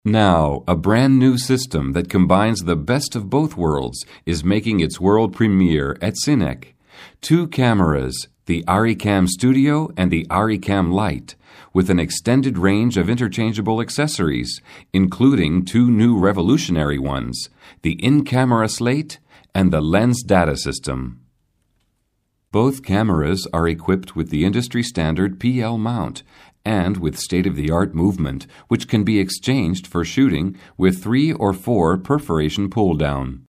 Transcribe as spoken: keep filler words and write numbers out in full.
Now, a brand new system that combines the best of both worlds is making its world premiere at Cinec. Two cameras, the Aricam Studio and the Aricam Lite, with an extended range of interchangeable accessories, including two new revolutionary ones, the in-camera slate and the lens data system. Both cameras are equipped with the industry-standard P L mount and with state-of-the-art movement, which can be exchanged for shooting with three or four perforation pull-down.